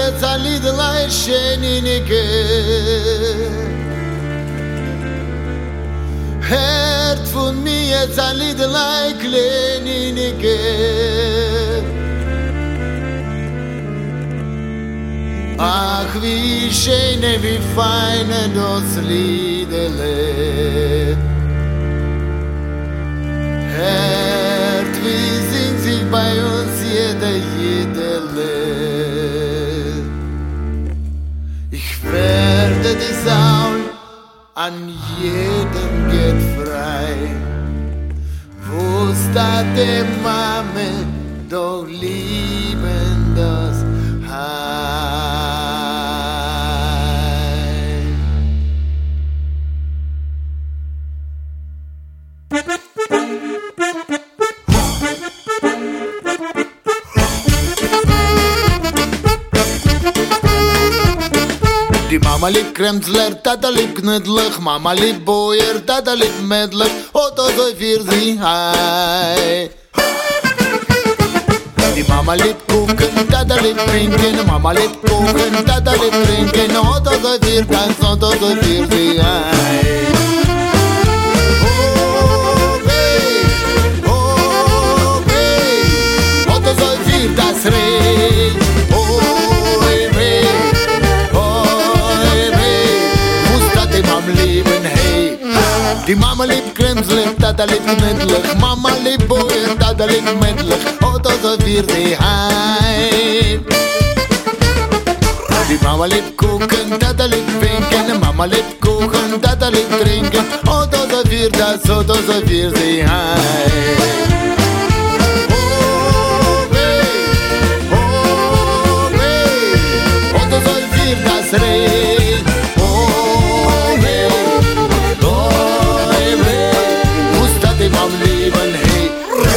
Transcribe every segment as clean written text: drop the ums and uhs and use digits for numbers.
jetzt ein Liederlein schönige. Hört von mir jetzt ein Liederlein kleinige. Ach, wie schöne, wie feine das Liederle. Hört, wie singt sich bei uns jederle. Ich werde die Saul an jedem geht frei. Wo statt der Mame doch lieben das Die Mama liebt Kremsler, Tata liebt Knödlich, Mama liebt Boyer, Tata liebt Mädlich, Otto soll für sie hei. Die Mama liebt Kuchen, Tata liebt Trinken, Mama liebt Kuchen, Tata liebt Trinken, Otto soll für ganz, Otto soll für sie hei. Oh, weh, Otto soll für das Reh. Die Mama liebt Kremsler, Tata liebt Mädlich, Mama liebt Boyer, Tata liebt Mädlich, Otto soll für sie heim. Die Mama liebt Kuchen, Tata liebt Winken, Mama liebt Kuchen, Tata liebt Trinken, Otto soll für das, Otto soll für sie heim. Oh, weh, Otto soll für das Reh. Am Leben, hey.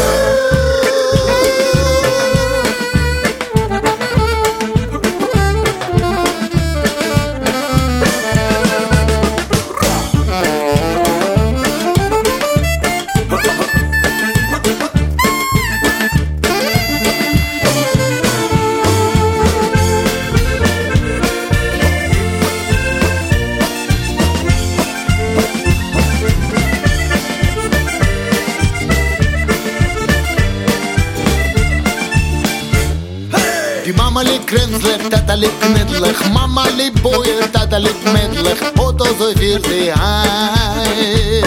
Die Mama liebt Kremsler, Tata liebt Knödlich, Mama liebt Boyer, Tata liebt Mädlich, Otto soll für sie heim.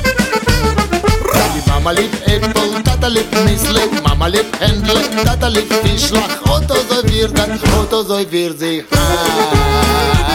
Die Mama liebt Äpfel, Tata liebt Müsli, Mama liebt Händler, Tata liebt Fischlach, Otto soll für das, Otto soll für sie heim.